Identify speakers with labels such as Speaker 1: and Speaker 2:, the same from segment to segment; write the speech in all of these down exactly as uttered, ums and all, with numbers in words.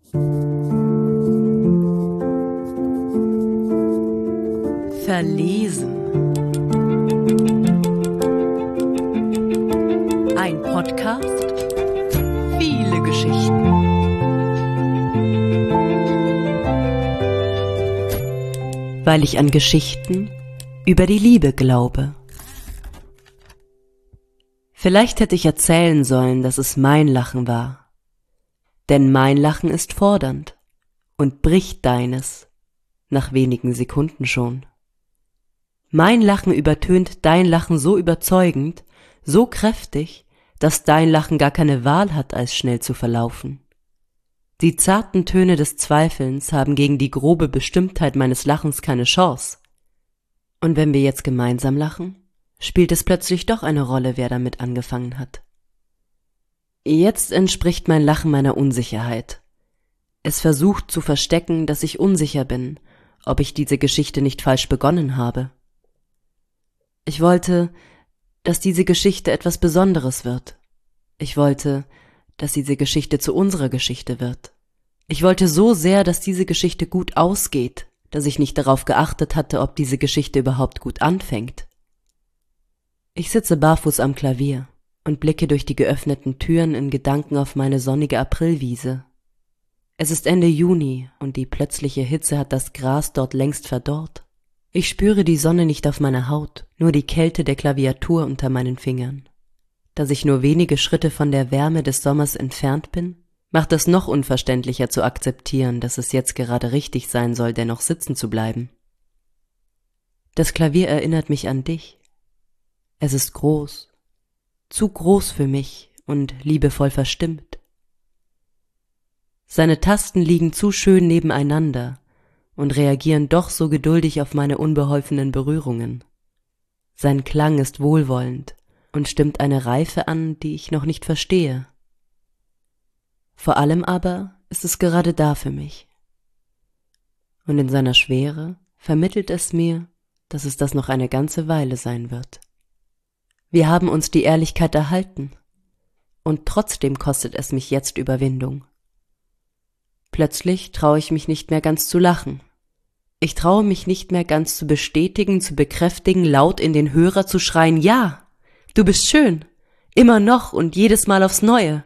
Speaker 1: Verlesen. Ein Podcast, viele Geschichten. Weil ich an Geschichten über die Liebe glaube. Vielleicht hätte ich erzählen sollen, dass es mein Lachen war. Denn mein Lachen ist fordernd und bricht deines, nach wenigen Sekunden schon. Mein Lachen übertönt dein Lachen so überzeugend, so kräftig, dass dein Lachen gar keine Wahl hat, als schnell zu verlaufen. Die zarten Töne des Zweifelns haben gegen die grobe Bestimmtheit meines Lachens keine Chance. Und wenn wir jetzt gemeinsam lachen, spielt es plötzlich doch eine Rolle, wer damit angefangen hat. Jetzt entspricht mein Lachen meiner Unsicherheit. Es versucht zu verstecken, dass ich unsicher bin, ob ich diese Geschichte nicht falsch begonnen habe. Ich wollte, dass diese Geschichte etwas Besonderes wird. Ich wollte, dass diese Geschichte zu unserer Geschichte wird. Ich wollte so sehr, dass diese Geschichte gut ausgeht, dass ich nicht darauf geachtet hatte, ob diese Geschichte überhaupt gut anfängt. Ich sitze barfuß am Klavier und blicke durch die geöffneten Türen in Gedanken auf meine sonnige Aprilwiese. Es ist Ende Juni und die plötzliche Hitze hat das Gras dort längst verdorrt. Ich spüre die Sonne nicht auf meiner Haut, nur die Kälte der Klaviatur unter meinen Fingern. Dass ich nur wenige Schritte von der Wärme des Sommers entfernt bin, macht es noch unverständlicher zu akzeptieren, dass es jetzt gerade richtig sein soll, dennoch sitzen zu bleiben. Das Klavier erinnert mich an dich. Es ist groß, zu groß für mich und liebevoll verstimmt. Seine Tasten liegen zu schön nebeneinander und reagieren doch so geduldig auf meine unbeholfenen Berührungen. Sein Klang ist wohlwollend und stimmt eine Reife an, die ich noch nicht verstehe. Vor allem aber ist es gerade da für mich. Und in seiner Schwere vermittelt es mir, dass es das noch eine ganze Weile sein wird. Wir haben uns die Ehrlichkeit erhalten, und trotzdem kostet es mich jetzt Überwindung. Plötzlich traue ich mich nicht mehr ganz zu lachen. Ich traue mich nicht mehr ganz zu bestätigen, zu bekräftigen, laut in den Hörer zu schreien, ja, du bist schön, immer noch und jedes Mal aufs Neue.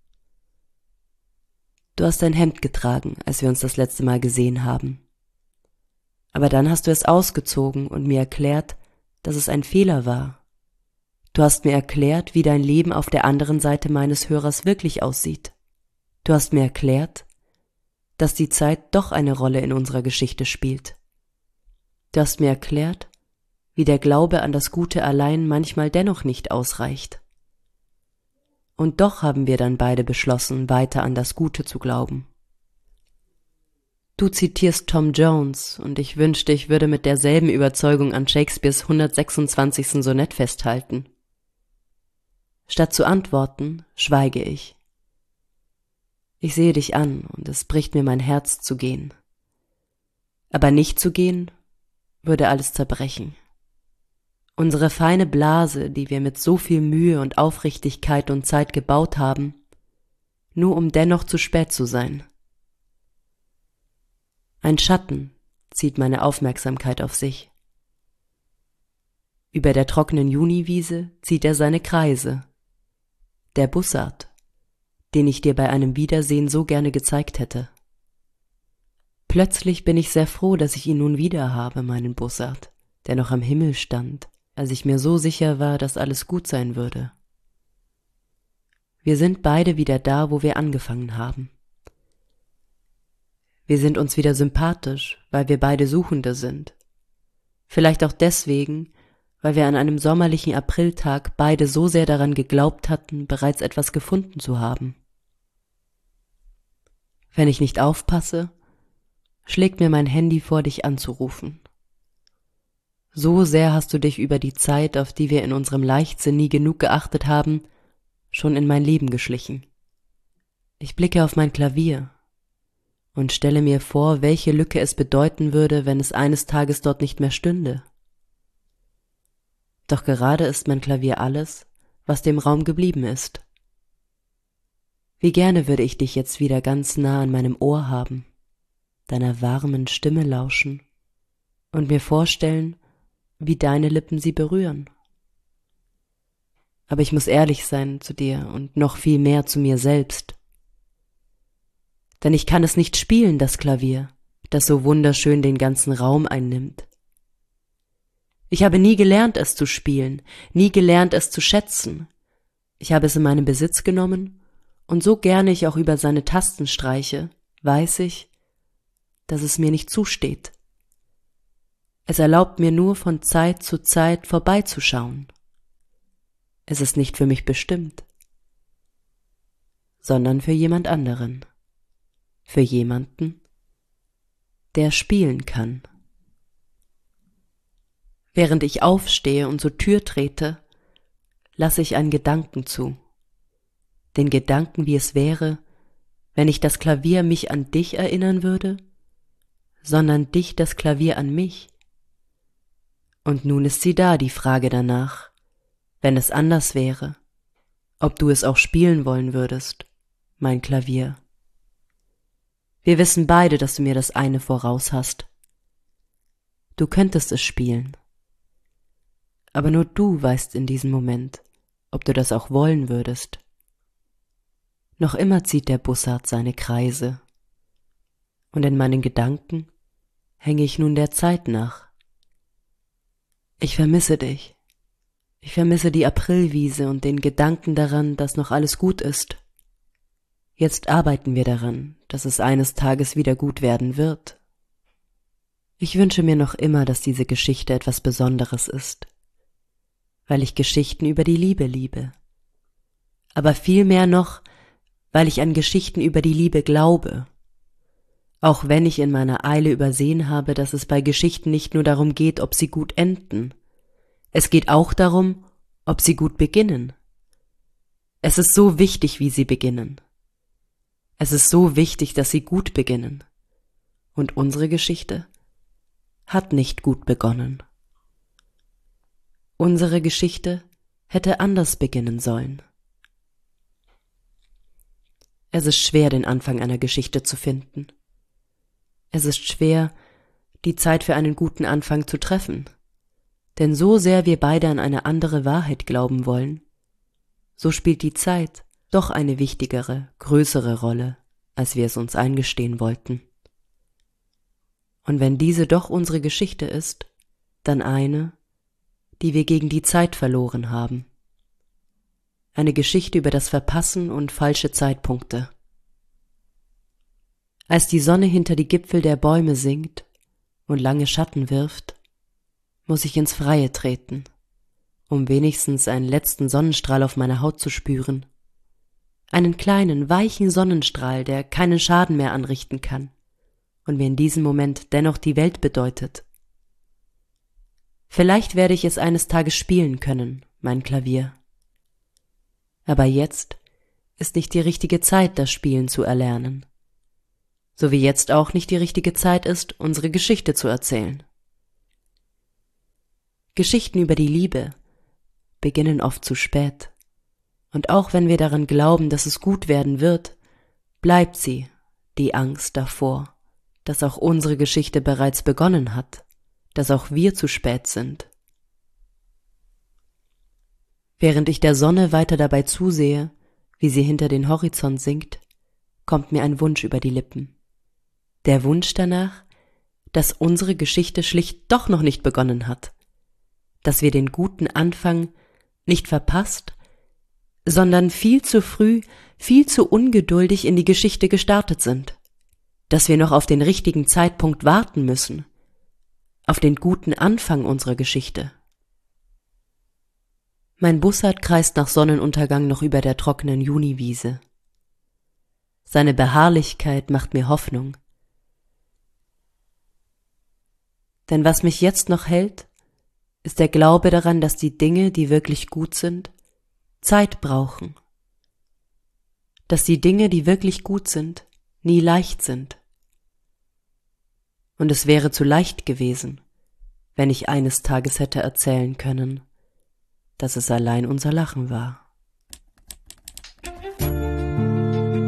Speaker 1: Du hast ein Hemd getragen, als wir uns das letzte Mal gesehen haben. Aber dann hast du es ausgezogen und mir erklärt, dass es ein Fehler war. Du hast mir erklärt, wie dein Leben auf der anderen Seite meines Hörers wirklich aussieht. Du hast mir erklärt, dass die Zeit doch eine Rolle in unserer Geschichte spielt. Du hast mir erklärt, wie der Glaube an das Gute allein manchmal dennoch nicht ausreicht. Und doch haben wir dann beide beschlossen, weiter an das Gute zu glauben. Du zitierst Tom Jones, und ich wünschte, ich würde mit derselben Überzeugung an Shakespeares hundertsechsundzwanzigsten Sonett festhalten. Statt zu antworten, schweige ich. Ich sehe dich an, und es bricht mir mein Herz zu gehen. Aber nicht zu gehen, würde alles zerbrechen. Unsere feine Blase, die wir mit so viel Mühe und Aufrichtigkeit und Zeit gebaut haben, nur um dennoch zu spät zu sein. Ein Schatten zieht meine Aufmerksamkeit auf sich. Über der trockenen Juniwiese zieht er seine Kreise. Der Bussard, den ich dir bei einem Wiedersehen so gerne gezeigt hätte. Plötzlich bin ich sehr froh, dass ich ihn nun wieder habe, meinen Bussard, der noch am Himmel stand, als ich mir so sicher war, dass alles gut sein würde. Wir sind beide wieder da, wo wir angefangen haben. Wir sind uns wieder sympathisch, weil wir beide Suchende sind. Vielleicht auch deswegen, weil wir an einem sommerlichen Apriltag beide so sehr daran geglaubt hatten, bereits etwas gefunden zu haben. Wenn ich nicht aufpasse, schlägt mir mein Handy vor, dich anzurufen. So sehr hast du dich über die Zeit, auf die wir in unserem Leichtsinn nie genug geachtet haben, schon in mein Leben geschlichen. Ich blicke auf mein Klavier und stelle mir vor, welche Lücke es bedeuten würde, wenn es eines Tages dort nicht mehr stünde. Doch gerade ist mein Klavier alles, was dem Raum geblieben ist. Wie gerne würde ich dich jetzt wieder ganz nah an meinem Ohr haben, deiner warmen Stimme lauschen und mir vorstellen, wie deine Lippen sie berühren. Aber ich muss ehrlich sein zu dir und noch viel mehr zu mir selbst. Denn ich kann es nicht spielen, das Klavier, das so wunderschön den ganzen Raum einnimmt. Ich habe nie gelernt, es zu spielen, nie gelernt, es zu schätzen. Ich habe es in meinen Besitz genommen, und so gerne ich auch über seine Tasten streiche, weiß ich, dass es mir nicht zusteht. Es erlaubt mir nur von Zeit zu Zeit vorbeizuschauen. Es ist nicht für mich bestimmt, sondern für jemand anderen, für jemanden, der spielen kann. Während ich aufstehe und zur Tür trete, lasse ich einen Gedanken zu, den Gedanken, wie es wäre, wenn nicht das Klavier mich an dich erinnern würde, sondern dich das Klavier an mich. Und nun ist sie da, die Frage danach, wenn es anders wäre, ob du es auch spielen wollen würdest, mein Klavier. Wir wissen beide, dass du mir das eine voraus hast. Du könntest es spielen. Aber nur du weißt in diesem Moment, ob du das auch wollen würdest. Noch immer zieht der Bussard seine Kreise, und in meinen Gedanken hänge ich nun der Zeit nach. Ich vermisse dich. Ich vermisse die Aprilwiese und den Gedanken daran, dass noch alles gut ist. Jetzt arbeiten wir daran, dass es eines Tages wieder gut werden wird. Ich wünsche mir noch immer, dass diese Geschichte etwas Besonderes ist, weil ich Geschichten über die Liebe liebe. Aber vielmehr noch, weil ich an Geschichten über die Liebe glaube. Auch wenn ich in meiner Eile übersehen habe, dass es bei Geschichten nicht nur darum geht, ob sie gut enden. Es geht auch darum, ob sie gut beginnen. Es ist so wichtig, wie sie beginnen. Es ist so wichtig, dass sie gut beginnen. Und unsere Geschichte hat nicht gut begonnen. Unsere Geschichte hätte anders beginnen sollen. Es ist schwer, den Anfang einer Geschichte zu finden. Es ist schwer, die Zeit für einen guten Anfang zu treffen. Denn so sehr wir beide an eine andere Wahrheit glauben wollen, so spielt die Zeit doch eine wichtigere, größere Rolle, als wir es uns eingestehen wollten. Und wenn diese doch unsere Geschichte ist, dann eine, die wir gegen die Zeit verloren haben. Eine Geschichte über das Verpassen und falsche Zeitpunkte. Als die Sonne hinter die Gipfel der Bäume sinkt und lange Schatten wirft, muss ich ins Freie treten, um wenigstens einen letzten Sonnenstrahl auf meiner Haut zu spüren. Einen kleinen, weichen Sonnenstrahl, der keinen Schaden mehr anrichten kann und mir in diesem Moment dennoch die Welt bedeutet. Vielleicht werde ich es eines Tages spielen können, mein Klavier. Aber jetzt ist nicht die richtige Zeit, das Spielen zu erlernen. So wie jetzt auch nicht die richtige Zeit ist, unsere Geschichte zu erzählen. Geschichten über die Liebe beginnen oft zu spät. Und auch wenn wir daran glauben, dass es gut werden wird, bleibt sie, die Angst davor, dass auch unsere Geschichte bereits begonnen hat, dass auch wir zu spät sind. Während ich der Sonne weiter dabei zusehe, wie sie hinter den Horizont sinkt, kommt mir ein Wunsch über die Lippen. Der Wunsch danach, dass unsere Geschichte schlicht doch noch nicht begonnen hat, dass wir den guten Anfang nicht verpasst, sondern viel zu früh, viel zu ungeduldig in die Geschichte gestartet sind, dass wir noch auf den richtigen Zeitpunkt warten müssen, auf den guten Anfang unserer Geschichte. Mein Bussard kreist nach Sonnenuntergang noch über der trockenen Juniwiese. Seine Beharrlichkeit macht mir Hoffnung. Denn was mich jetzt noch hält, ist der Glaube daran, dass die Dinge, die wirklich gut sind, Zeit brauchen. Dass die Dinge, die wirklich gut sind, nie leicht sind. Und es wäre zu leicht gewesen, wenn ich eines Tages hätte erzählen können, dass es allein unser Lachen war.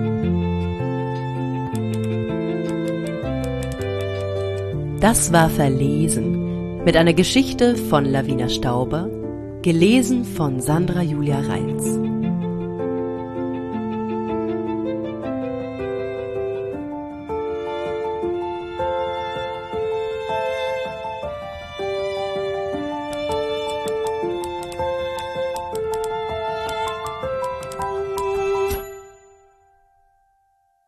Speaker 1: Das war Verlesen mit einer Geschichte von Lavina Stauber, gelesen von Sandra Julia Reitz.